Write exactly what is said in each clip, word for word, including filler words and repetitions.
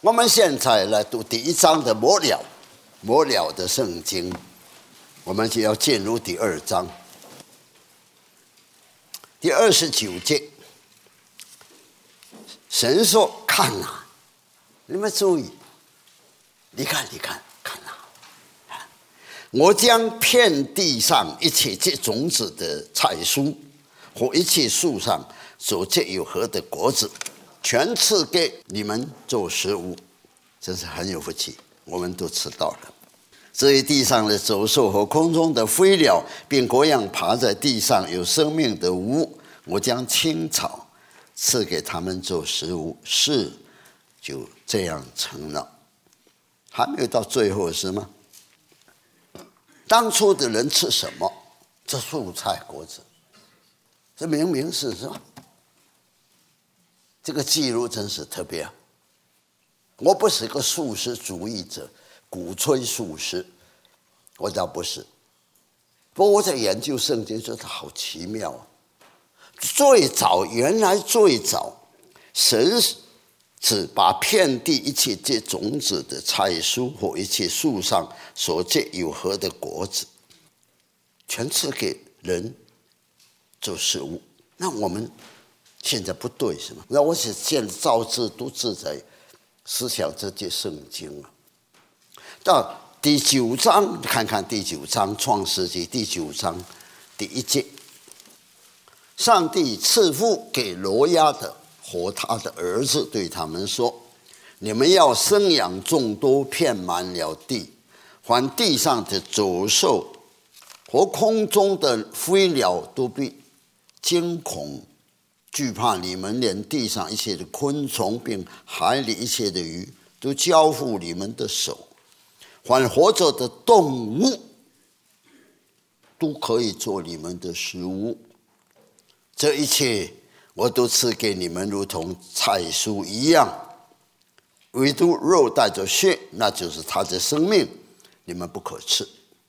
我们现在来读第一章的末了，末了的圣经，我们就要进入第二章，第二十九节。神说：“看啊，你们注意，你看，你看，看啊！我将遍地上一切结种子的菜蔬和一切树上所结有核的果子，全赐给你们做食物。”真是很有福气，我们都吃到了。至于地上的走兽和空中的飞鸟，并各样爬在地上有生命的物，我将青草赐给他们做食物。事就这样成了。还没有到最后是吗？当初的人吃什么？这蔬菜果子，这明明是什么？这个记录真是特别啊！我不是个素食主义者，鼓吹素食，我倒不是。不过我在研究圣经，觉得好奇妙啊！最早，原来最早，神只把遍地一切结种子的菜蔬和一切树上所结有核的果子，全赐给人做食物。那我们现在不对是吗？那我是现在照字读字在思想这节圣经啊。到第九章，看看第九章创世纪第九章第一节，上帝赐福给挪亚的和他的儿子，对他们说：你们要生养众多，遍满了地，凡地上的走兽和空中的飞鸟都必惊恐惧怕你们，连地上一切的昆虫并海里一切的鱼都交付你们的手，凡活着的动物都可以做你们的食物。这一切我都赐给你们，如同菜蔬一样，唯独肉带着血，那就是他的生命，你们不可吃。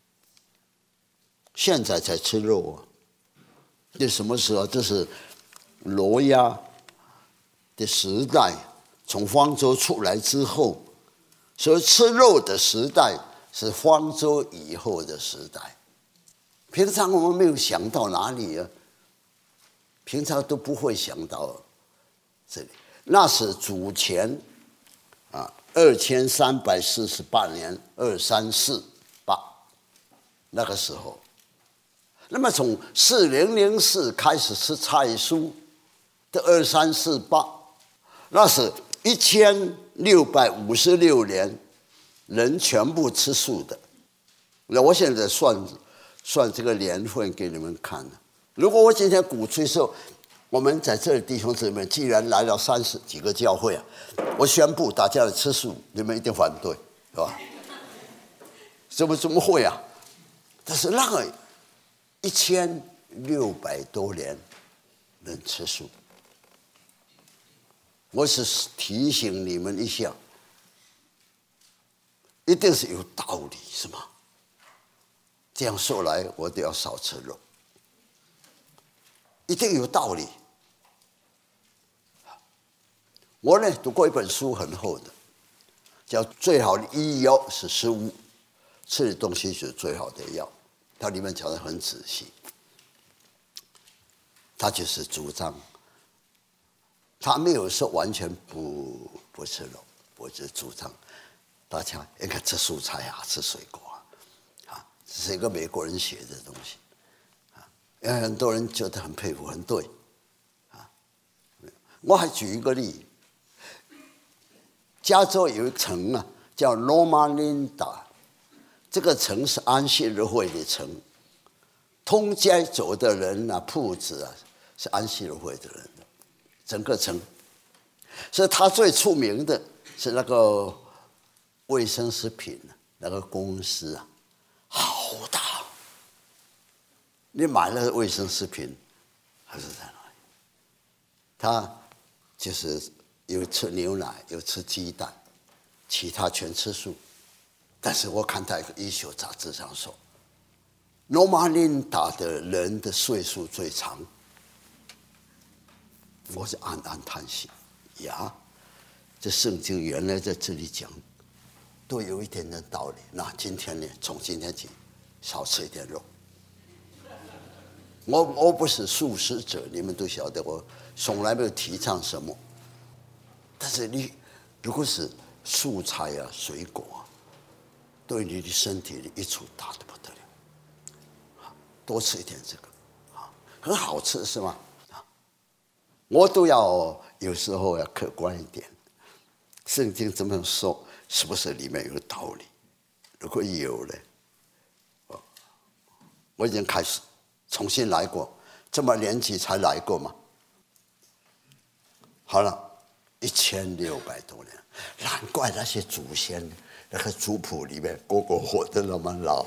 现在才吃肉啊？这什么时候？这是挪亚的时代，从方舟出来之后，所以吃肉的时代是方舟以后的时代。平常我们没有想到哪里啊？平常都不会想到这里。那是主前啊二千三百四十八年，二三四八那个时候。那么从四零零四开始吃菜蔬的二三四八，那是一千六百五十六年，人全部吃素的。那我现在算算这个年份给你们看。如果我今天鼓吹说，我们在这里弟兄姊妹，既然来了三十几个教会啊，我宣布大家来吃素，你们一定反对，是吧？怎么怎么会啊？但是那个一千六百多年人吃素，我是提醒你们一下，一定是有道理，是吗？这样说来，我都要少吃肉，一定有道理。我呢读过一本书，很厚的，叫《最好的医药是食物》，吃的东西是最好的药。它里面讲得很仔细，他就是主张，他没有说完全不不吃肉，我就主张大家应该吃蔬菜啊，吃水果啊，啊，这是一个美国人写的东西，啊，因为很多人觉得很佩服，很对，啊，我还举一个例，加州有一个城啊，叫罗马琳达。这个城是安息日会的城，通街走的人啊，铺子啊，是安息日会的人，整个城。所以他最出名的是那个卫生食品那个公司啊，好大。你买了卫生食品，还是在哪里？他就是有吃牛奶，有吃鸡蛋，其他全吃素。但是我看到一个医学杂志上说，罗马琳达的人的岁数最长，我是暗暗叹息呀， 这圣经原来在这里讲，都有一点点道理。那今天呢，从今天起少吃一点肉。我我不是素食者，你们都晓得，我从来没有提倡什么。但是你如果是蔬菜啊、水果啊，对你的身体的益处大得不得了。多吃一点这个，很好吃是吗？我都要有时候要客观一点。圣经这么说，是不是里面有道理？如果有了，我已经开始重新来过，这么年纪才来过嘛。好了，一千六百多年，难怪那些祖先那个族谱里面个个活得那么老，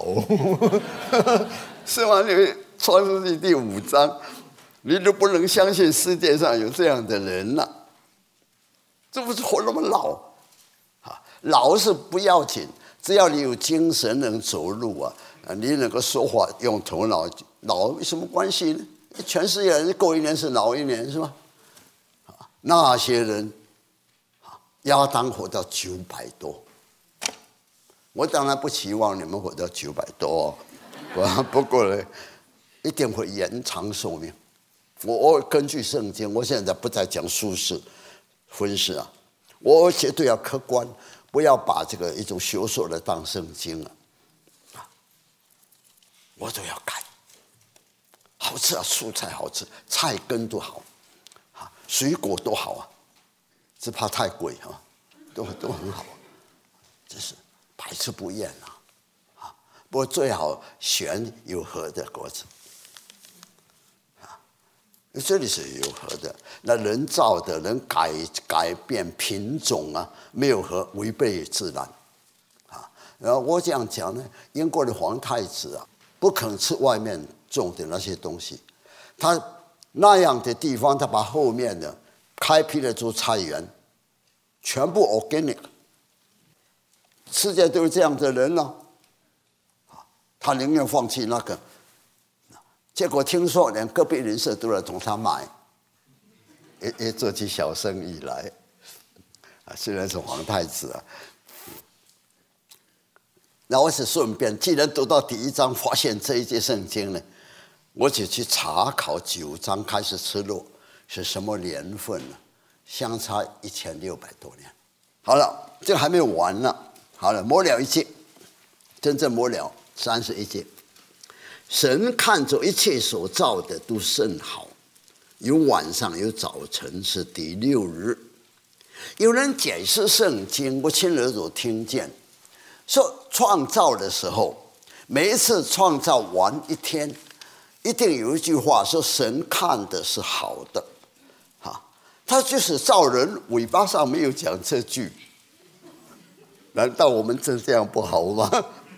是吗？你们创世纪第五章，你都不能相信世界上有这样的人了、啊，这不是活那么老啊？老是不要紧，只要你有精神能走路啊，你能够说话用头脑，老有什么关系呢？全世界人过一年是老一年，是吗？那些人，亚当活到九百多，我当然不期望你们活到九百多、哦，不过呢，一定会延长寿命。我我根据圣经，我现在不再讲术士、分析啊，我绝对要客观，不要把这个一种学说的当圣经啊，我都要改。好吃啊，蔬菜好吃，菜根都好，啊，水果都好啊，只怕太贵啊，都都很好，这是百吃不厌啊，啊，不过最好选有核的果子。这里是有核的，那人造的能改改变品种啊，没有核，违背自然啊。然后我这样讲呢，英国的皇太子啊，不肯吃外面种的那些东西，他那样的地方，他把后面的开辟了做菜园，全部 organic。世界都是这样的人了、啊，他宁愿放弃那个。结果听说连隔壁邻舍都来同他买，也也做起小生意来，啊，虽然是皇太子啊。那我是顺便，既然读到第一章发现这一节圣经呢，我就去查考九章开始吃肉是什么年份呢？相差一千六百多年。好了，这个还没有完呢。好了，末了一节，真正末了三十一节。神看着一切所造的都甚好，有晚上有早晨，是第六日。有人解释圣经，我亲耳朵听见，说创造的时候，每一次创造完一天，一定有一句话说神看的是好的，哈，他就是造人，尾巴上没有讲这句，难道我们真这样不好吗？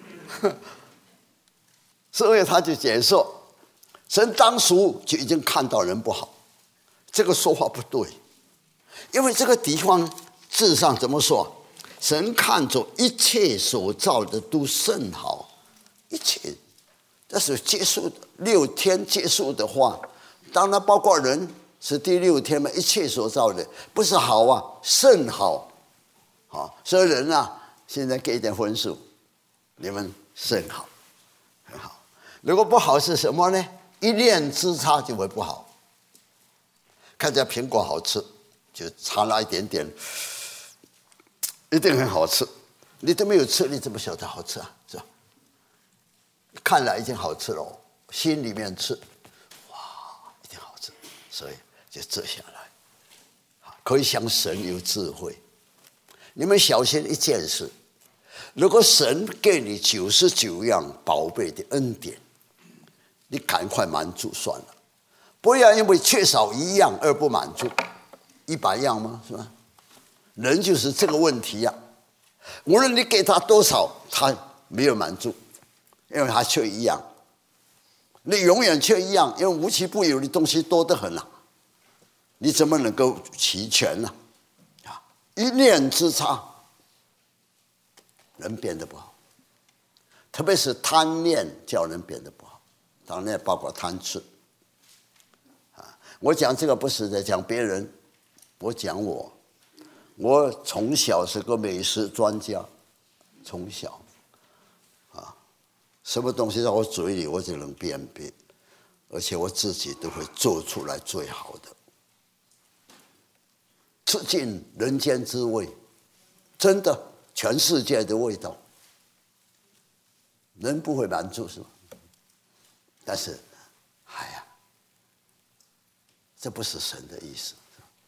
所以他就解说，神当初就已经看到人不好，这个说法不对，因为这个地方字上怎么说？神看着一切所造的都甚好，一切，但是结束的六天结束的话，当然包括人是第六天嘛，一切所造的不是好啊，甚好，好，所以人啊，现在给一点分数，你们甚好，很好。如果不好是什么呢？一念之差就会不好。看见苹果好吃，就差那一点点，一定很好吃。你都没有吃，你怎么晓得好吃啊？是吧？看来已经好吃了，心里面吃，哇，一定好吃，所以就遮下来。可以想神有智慧，你们小心一件事：如果神给你九十九样宝贝的恩典，你赶快满足算了，不要因为缺少一样而不满足。一百样吗？是吧？人就是这个问题呀、啊。无论你给他多少，他没有满足，因为他缺一样。你永远缺一样，因为无奇不有的东西多得很啊，你怎么能够齐全呢？啊，一念之差，人变得不好，特别是贪念叫人变得不好。当然包括贪吃啊！我讲这个不是在讲别人，我讲我， 我从小是个美食专家，从小啊，什么东西到我嘴里我就能辨别，而且我自己都会做出来最好的，吃尽人间滋味，真的全世界的味道，人不会满足是吗？但是，哎呀，这不是神的意思。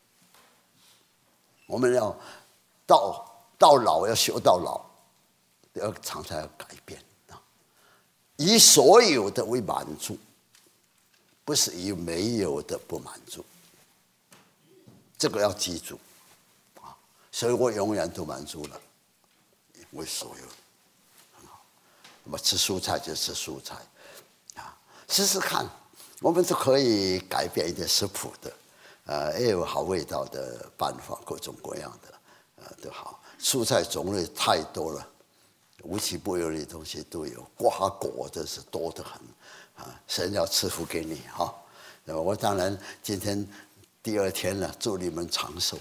我们要到到老要修到老，要常常要改变啊！以所有的为满足，不是以没有的不满足。这个要记住啊！所以我永远都满足了，为所有的很好。那么吃蔬菜就吃蔬菜啊，试试看，我们是可以改变一点食谱的。呃，也有好味道的办法，各种各样的，呃，都好。蔬菜种类太多了，无奇不有的东西都有，瓜果真是多得很啊！神要赐福给你哈。那么我当然今天第二天了，祝你们长寿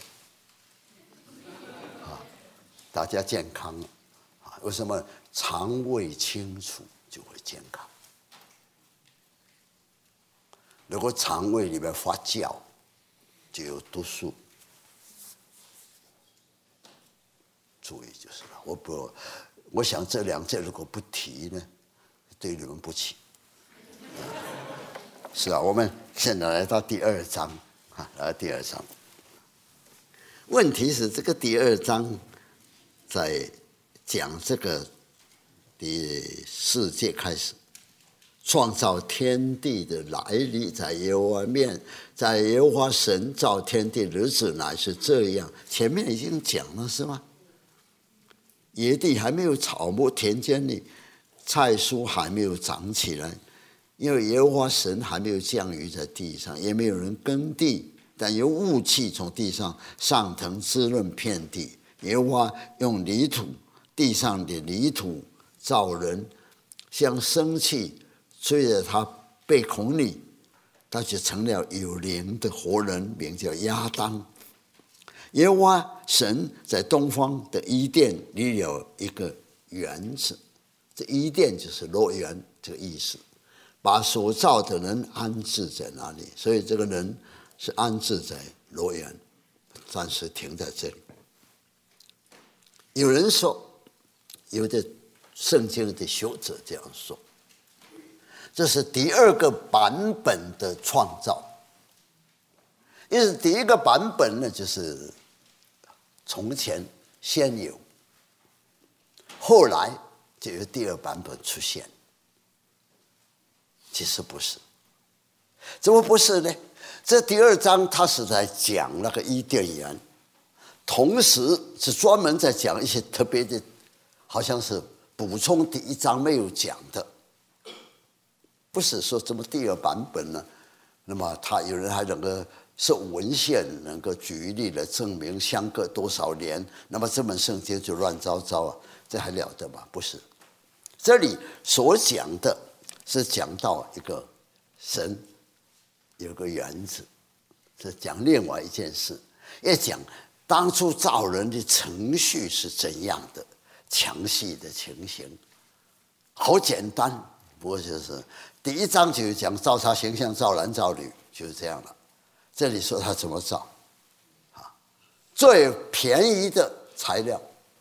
啊，大家健康啊！为什么肠胃清楚就会健康？如果肠胃里面发酵，就有毒素，注意就是了。我不，我想这两者如果不提呢，对你们不起。是啊，我们现在来到第二章啊，来到第二章。问题是这个第二章在讲这个第四节开始。创造天地的来历，在耶和华面，在耶和华神造天地日子乃是这样。前面已经讲了是吗？野地还没有草木，田间里菜蔬还没有长起来，因为耶和华神还没有降雨在地上，也没有人耕地，但有雾气从地上上腾，滋润遍地。耶和华用泥土，地上的泥土造人，像生气吹在他背孔里，他就成了有灵的活人，名叫亚当。耶和华神在东方的伊甸里有一个园子，这伊甸就是乐园这个意思，把所造的人安置在那里，所以这个人是安置在乐园，暂时停在这里。有人说，有的圣经的学者这样说，这是第二个版本的创造。因为第一个版本呢，就是从前先有，后来就有第二版本出现。其实不是，怎么不是呢？这第二章它是在讲那个伊甸园，同时是专门在讲一些特别的，好像是补充第一章没有讲的。不是说怎么第二版本呢？那么他有人还能够是文献能够举例来证明相隔多少年，那么这本圣经就乱糟糟啊，这还了得吗？不是，这里所讲的是讲到一个神有个园子，是讲另外一件事，也讲当初造人的程序是怎样的，详细的情形，好简单，不过就是第一章就讲造他形象，造男造女，就是这样了。这里说他怎么造，啊，最便宜的材料，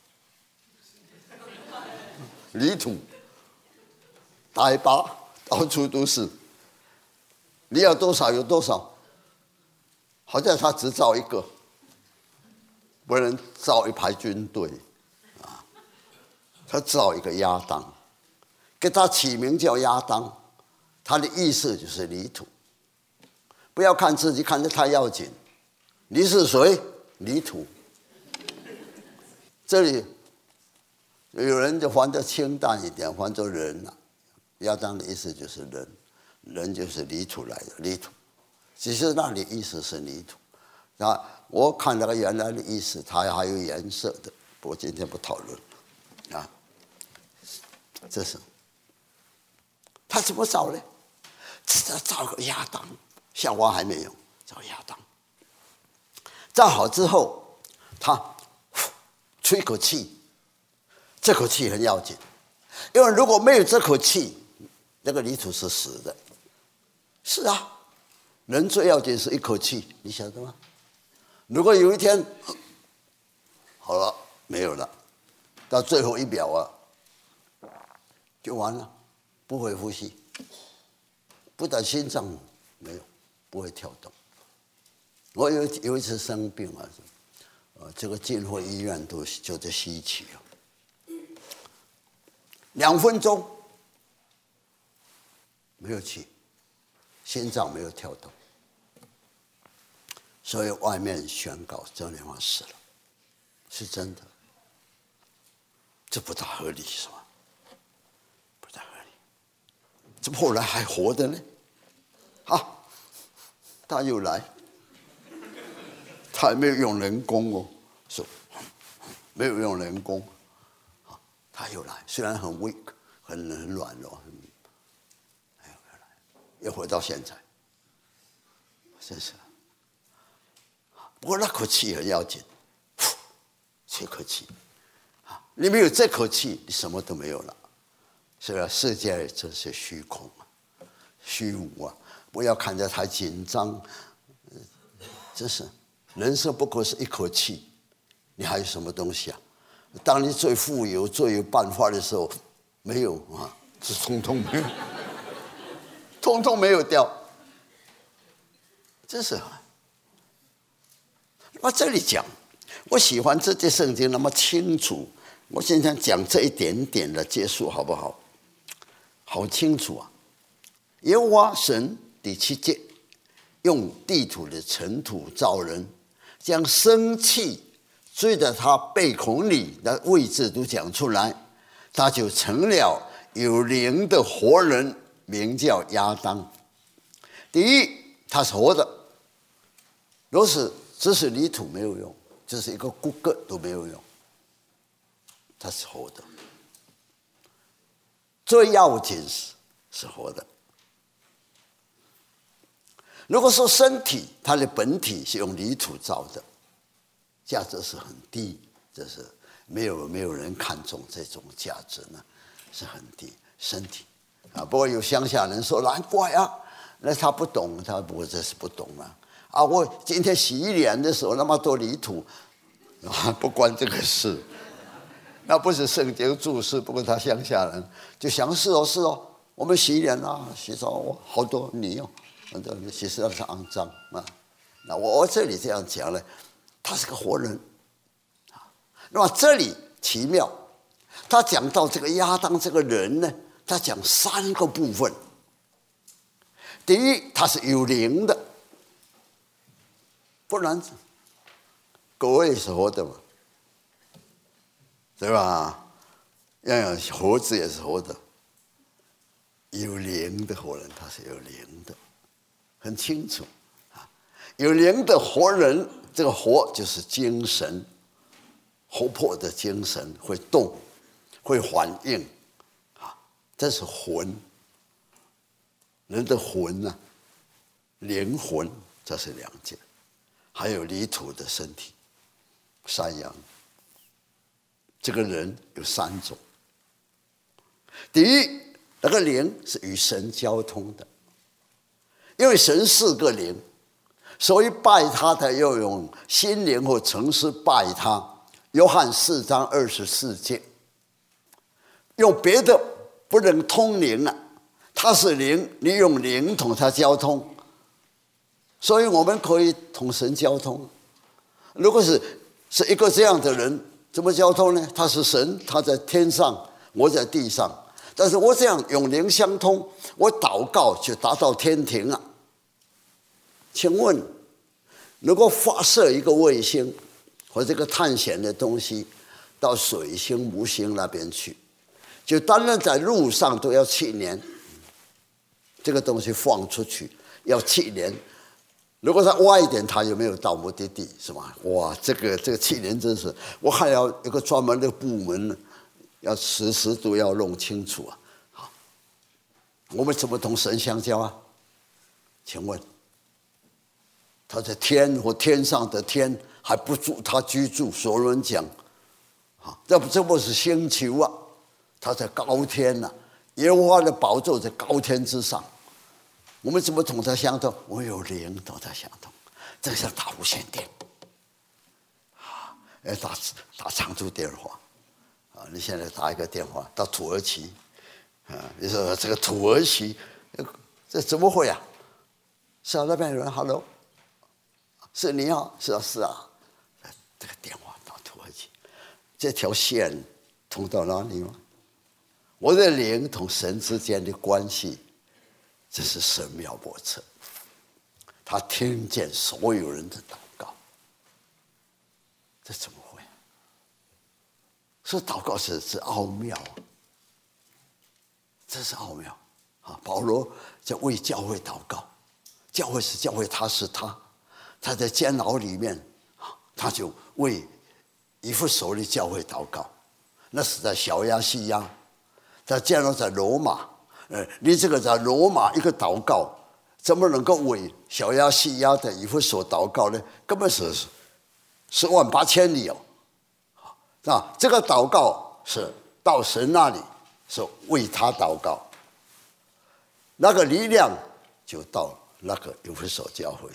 泥土，大把，到处都是。你要多少有多少，好像他只造一个，不能造一排军队啊。他造一个亚当，给他起名叫亚当。他的意思就是泥土，不要看自己看得太要紧。你是谁？泥土。这里有人就翻得清淡一点，翻作人了。亚当的意思就是人，人就是泥土来的，泥土。其实那里意思是泥土。那我看那个原来的意思，它还有颜色的，不过今天不讨论啊。这是他怎么造呢？他造个亚当，夏娃还没有，造亚当。造好之后，他出一口气，这口气很要紧，因为如果没有这口气，那个泥土是死的。是啊，人最要紧是一口气，你晓得吗？如果有一天好了没有了，到最后一秒啊，就完了，不会呼吸，不但心脏没有，不会跳动。我有有一次生病啊，呃，这个进货医院都就在吸气啊，两分钟没有气，心脏没有跳动，所以外面宣告周莲花死了，是真的，这不大合理是吧？不大合理，怎么后来还活的呢？啊，他又来。他还没有用人工哦，说没有用人工，他又来，虽然很 weak， 很很软弱，哎又来，又回到现在，真是。不过那口气很要紧，这口气，你没有这口气，你什么都没有了。所以世界真是虚空啊，虚无啊！不要看着太紧张，真是。人生不过是一口气，你还有什么东西啊？当你最富有、最有办法的时候，没有啊，是通通没有，通通没有掉，真是啊！我这里讲，我喜欢这节圣经那么清楚，我现在讲这一点点的结束，好不好？好清楚啊！耶和华神第七节，用地土的尘土造人。将生气追在他背孔里的位置都讲出来，他就成了有灵的活人，名叫亚当。第一，他是活的，若是只是泥土没有用，只是一个骨骼都没有用，他是活的。最要紧是是活的。如果说身体它的本体是用泥土造的，价值是很低，这是没有没有人看重这种价值呢，是很低。身体啊，不过有乡下人说难怪啊，那他不懂，他不过这是不懂啊。啊，我今天洗脸的时候那么多泥土，啊，不关这个事，那不是圣经注释，不过他乡下人就想是哦是哦，我们洗脸啊洗澡好多泥哦。其实那是肮脏啊！那我这里这样讲呢，他是个活人啊。那么这里奇妙，他讲到这个亚当这个人呢，他讲三个部分。第一，他是有灵的，不然狗也是活的嘛，对吧？样样猴子也是活的，有灵的活人，他是有灵的。很清楚啊，有灵的活人，这个活就是精神，活泼的精神会动，会反应啊，这是魂。人的魂啊，灵魂，这是两件，还有泥土的身体，山羊。这个人有三种。第一，那个灵是与神交通的。因为神是个灵，所以拜他的要用心灵或诚实拜他。约翰四章二十四节，用别的不能通灵啊，他是灵，你用灵同他交通，所以我们可以同神交通。如果是是一个这样的人，怎么交通呢？他是神，他在天上，我在地上，但是我这样用灵相通，我祷告就达到天庭了。请问，如果发射一个卫星或这个探险的东西到水星、木星那边去，就单单在路上都要七年，这个东西放出去要七年。如果它晚一点，它有没有到目的地？是吧？哇，这个这个七年真是，我还要一个专门的部门，要时时都要弄清楚啊。好，我们怎么同神相交啊？请问？他在天或天上的天还不住他居住。所罗门讲， 啊，这不这不是星球啊，它在高天呐、啊，耶和华的宝座在高天之上。我们怎么同他相通？我有灵同他相通，这像打无线电，啊，要打打长途电话，啊，你现在打一个电话到土耳其，啊，你说这个土耳其，这怎么会啊？是啊，那边人 ，hello， 是你啊，是啊，是啊，这个电话到土耳其，这条线通到哪里吗？我的灵同神之间的关系。这是神妙莫测，他听见所有人的祷告，这怎么会？所以祷告是是奥妙，这是奥妙啊！保罗在为教会祷告，教会是教会，他是他，他在监牢里面，他就为以弗所的教会祷告，那是在小亚细亚，在监牢在罗马。呃，你这个在罗马一个祷告，怎么能够为小亚细亚的以弗所祷告呢？根本是十万八千里哦！啊，这个祷告是到神那里，是为他祷告，那个力量就到那个以弗所教会。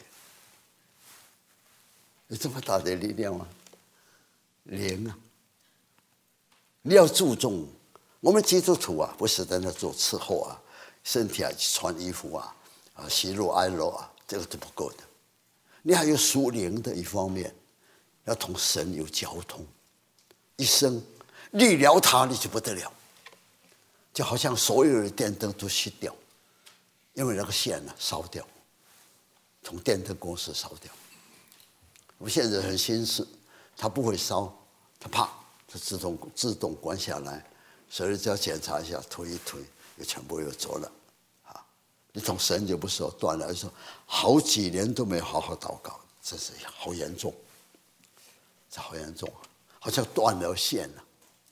有这么大的力量吗？灵啊！你要注重。我们基督徒啊，不是在那做伺候啊，身体啊穿衣服啊，啊喜怒哀乐啊，这个都不够的。你还有属灵的一方面，要同神有交通，一生离了他你就不得了，就好像所有的电灯都熄掉，因为那个线呢、啊、烧掉，从电灯公司烧掉。我们现在很新式，它不会烧，它啪，它自动自动关下来。所以只要检查一下，推一推，又全部又走了，啊！你从神就不说断了，说好几年都没有好好祷告，这是好严重，这好严重，好像断了线了。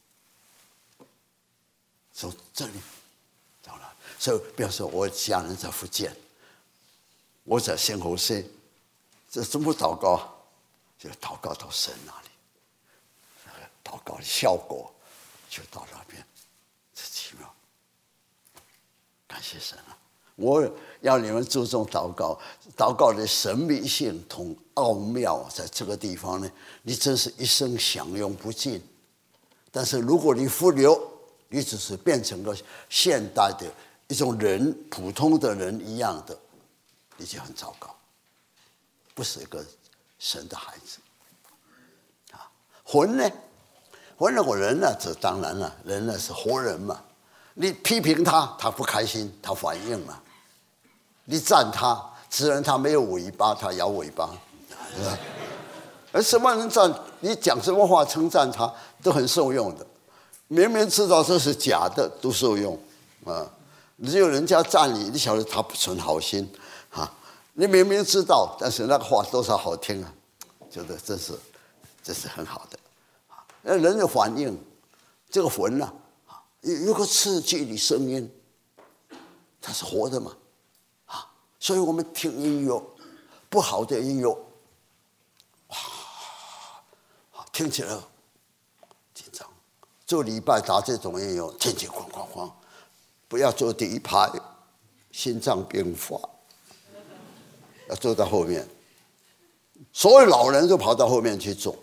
从这里到了，所以比方说我家人在福建，我在仙湖县，这怎么祷告？就祷告到神那里，祷告的效果。就到那边，这奇妙，感谢神啊！我要你们注重祷告，祷告的神秘性同奥妙，在这个地方呢，你真是一生享用不尽。但是如果你忽略，你只是变成个现代的一种人，普通的人一样的，你就很糟糕，不是一个神的孩子啊。魂呢？魂呢？我人呢？这当然了，人呢是活人嘛。你批评他，他不开心，他反应了；你赞他，虽然他没有尾巴，他摇尾巴。而什么人赞你讲什么话称赞他，都很受用的。明明知道这是假的，都受用啊。只有人家赞你，你晓得他不存好心啊。你明明知道，但是那个话多少好听啊，觉得这是这是很好的。人的反应，这个魂呢、啊，有个刺激的声音，它是活的嘛，啊，所以我们听音乐，不好的音乐，哇，听起来紧张。做礼拜打这种音乐，天天哐哐哐，不要坐第一排，心脏病发，要坐在后面。所有老人都跑到后面去坐。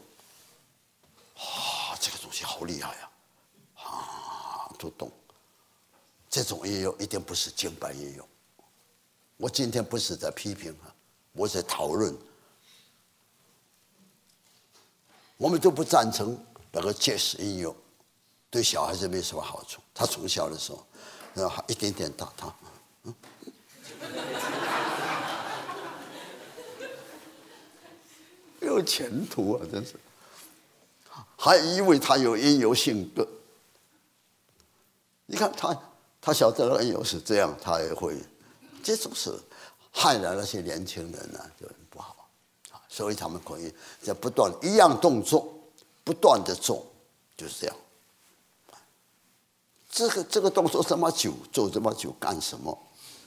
好厉害啊！啊，都懂。这种应用一定不是敬拜应用。我今天不是在批评啊，我在讨论。我们都不赞成那个爵士应用，对小孩子没什么好处。他从小的时候，然后一点点打他，嗯，没有前途啊，真是。还以为他有因由性格，你看他，他晓得恩由是这样，他也会，这种是害了那些年轻人呢、啊，就很不好啊。所以他们可以在不断一样动作，不断的做，就是这样。这个这个动作这么久，做这么久干什么？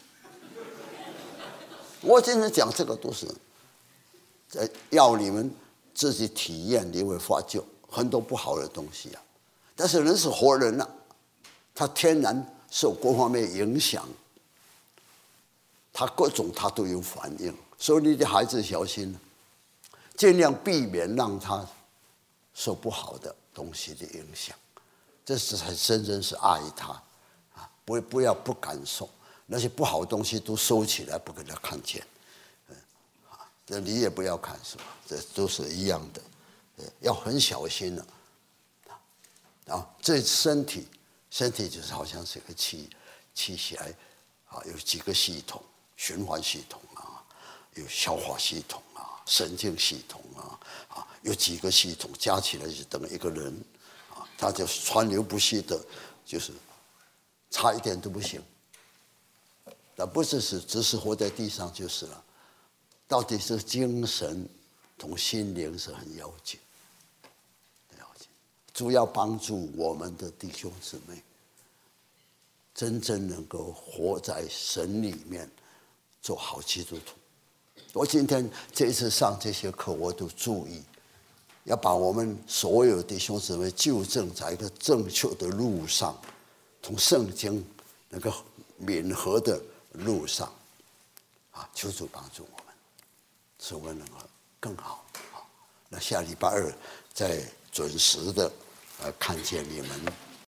我今天讲这个都是在要你们自己体验，你会发觉很多不好的东西啊。但是人是活人啊，他天然受各方面影响，他各种他都有反应。所以你的孩子小心，尽量避免让他受不好的东西的影响，这是才真正是爱他啊！不不要不感受那些不好的东西都收起来，不给他看见。这你也不要看，是吧？这都是一样的，要很小心了。啊，这身体，身体就是好像是个器器械啊，有几个系统，循环系统啊，有消化系统啊，神经系统啊，啊，有几个系统加起来就等于一个人啊，他就川流不息的，就是差一点都不行。那不只是只是活在地上就是了。到底是精神同心灵是很要紧，要紧。主要帮助我们的弟兄姊妹，真正能够活在神里面，做好基督徒。我今天这一次上这些课，我都注意，要把我们所有弟兄姊妹纠正在一个正确的路上，从圣经那个敏和的路上，啊，求主帮助我们。使我们能够更好。那下礼拜二再准时的呃看见你们。